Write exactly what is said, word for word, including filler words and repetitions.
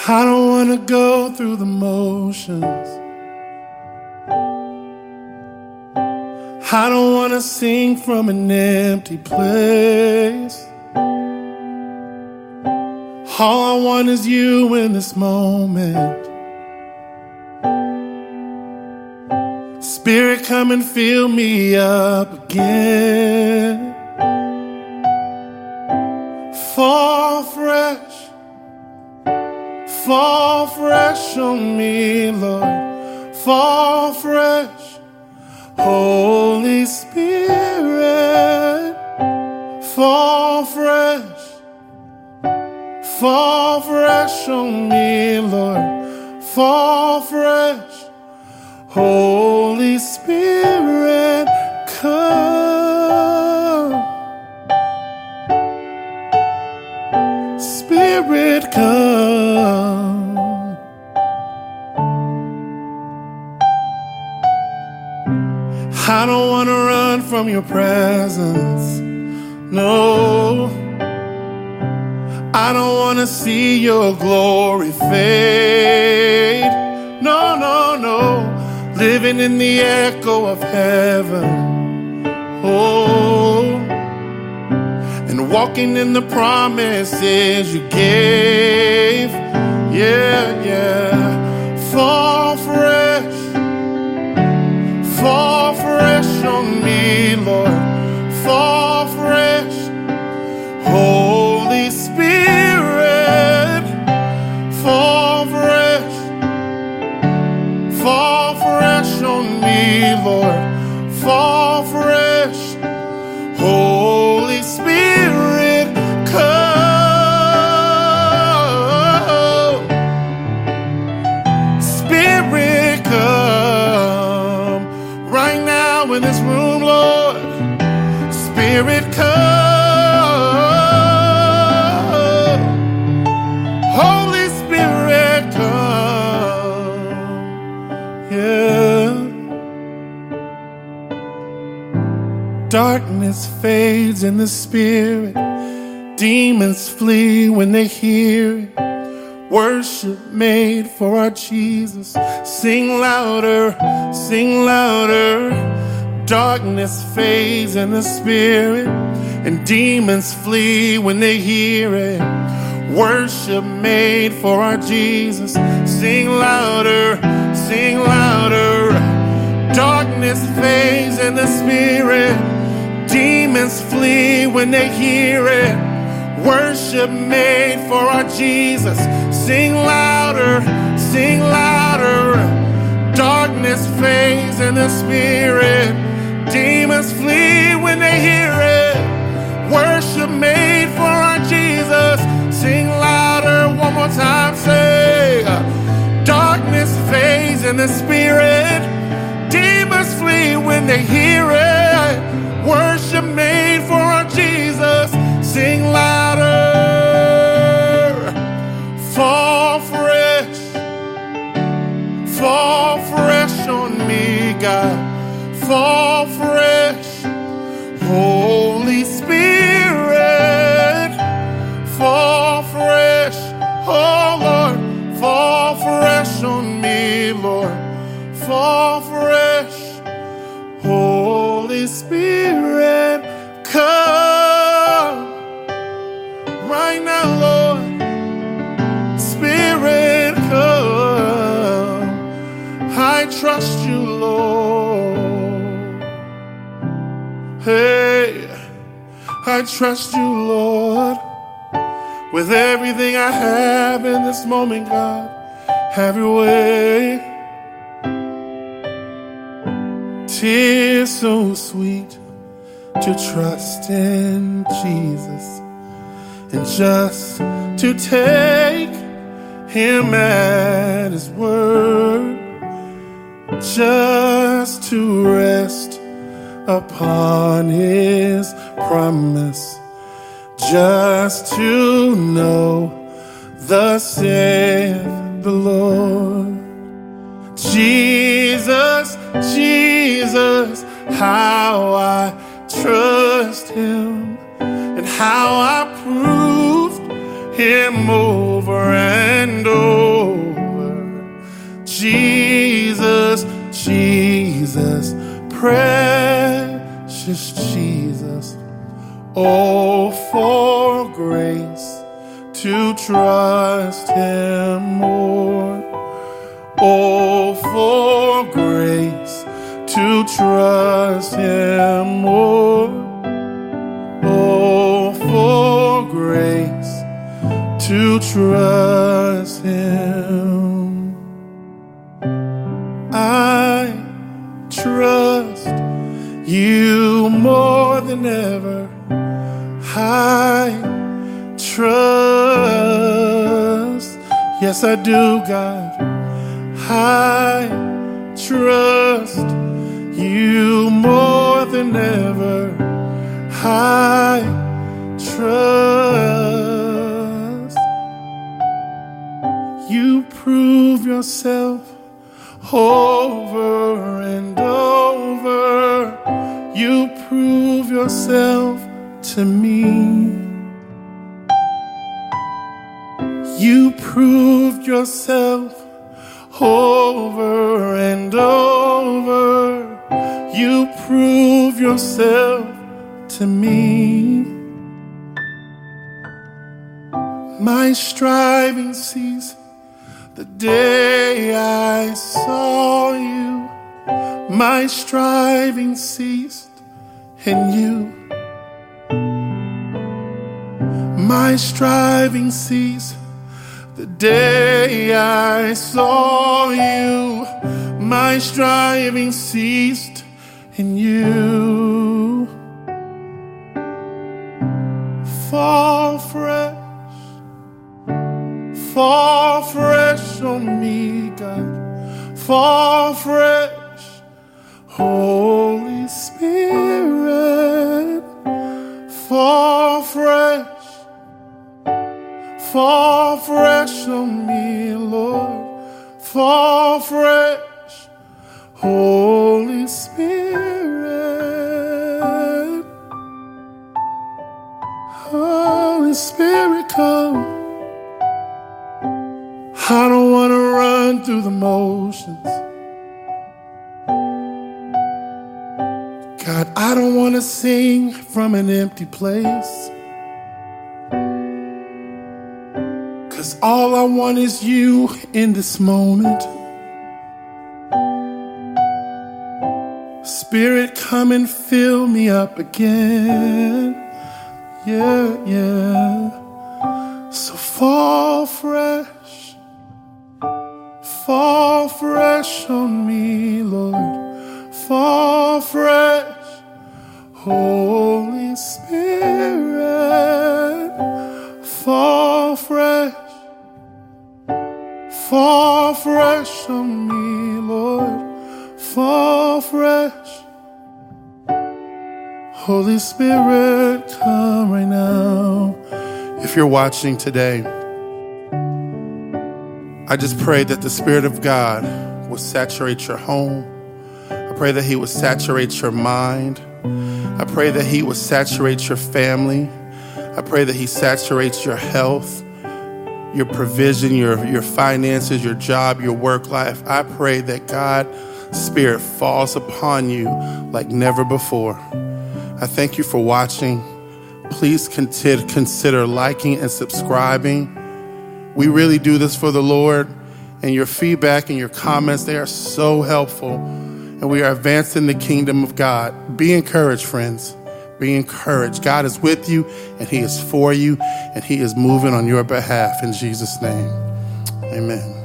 I don't wanna go through the motions. I don't wanna sing from an empty place. All I want is you in this moment. Spirit, come and fill me up again. Fall fresh, fall fresh on me, Lord. Fall fresh, Holy Spirit. Fall fresh, fall fresh on me, Lord. Fall fresh, Holy Spirit, come. Spirit, come. I don't want to run from your presence, no. I don't want to see your glory fade, no, no, no. Living in the echo of heaven, oh, and walking in the promises you gave, yeah, yeah. Fall fresh, fall fresh on me, Lord. Fall fresh, Holy Spirit. Fall fresh, fall fresh on me, Lord. Fall fresh, Holy Spirit, come. Spirit, come. Right now in this room, Lord. Spirit, come. Holy Spirit, come. Yeah. Darkness fades in the spirit. Demons flee when they hear it. Worship made for our Jesus. Sing louder, sing louder. Darkness fades in the spirit, and demons flee when they hear it. Worship made for our Jesus. Sing louder, sing louder. Darkness fades in the spirit. Demons flee when they hear it. Worship made for our Jesus. Sing louder, sing louder. Darkness fades in the spirit. Demons flee when they hear it. Worship made for our Jesus. Sing louder one more time, say. Darkness fades in the spirit. Demons flee when they hear it. Worship made for our Jesus. Sing louder. Fall fresh, fall fresh on me, God. Fall fresh, Holy Spirit. Fall fresh, oh Lord. Fall fresh on me, Lord. Fall fresh, Holy Spirit, come. Right now, Lord. Spirit, come. I trust you, Lord. Hey, I trust you, Lord. With everything I have in this moment, God, have your way. 'Tis so sweet to trust in Jesus and just to take him at his word, just to rest upon his promise, just to know thus saith the Lord. Jesus, Jesus, how I trust him and how I proved him over and over. Jesus, Jesus, precious Jesus. Oh, for grace to trust him more. Oh, for grace to trust him more. Oh, for grace to trust him. I trust you more than ever. I trust, yes I do, God. I trust you more than ever. I trust. You prove yourself over and over. You prove yourself to me. You proved yourself over and over. You prove yourself to me. My striving ceased the day I saw you. My striving ceased in you. My striving ceased the day I saw you. My striving ceased in you. Fall fresh, fall fresh on me, God. Fall fresh, Holy Spirit. Fall fresh. Fall fresh on me, Lord. Fall fresh, Holy Spirit. Holy Spirit, come. I don't want to run through the motions. God, I don't want to sing from an empty place. Cause all I want is you in this moment. Spirit, come and fill me up again. Yeah, yeah. So fall fresh, fall fresh on me, Lord. Fall fresh, Holy Spirit. Fall fresh. Fall fresh on me, Lord. Fall fresh. Holy Spirit, come right now. If you're watching today, I just pray that the Spirit of God will saturate your home. I pray that he will saturate your mind. I pray that he will saturate your family. I pray that he saturates your health, your provision, your, your finances, your job, your work life. I pray that God's Spirit falls upon you like never before. I thank you for watching. Please consider, consider liking and subscribing. We really do this for the Lord, and your feedback and your comments, they are so helpful, and we are advancing the kingdom of God. Be encouraged, friends. Be encouraged. God is with you, and he is for you, and he is moving on your behalf in Jesus' name. Amen.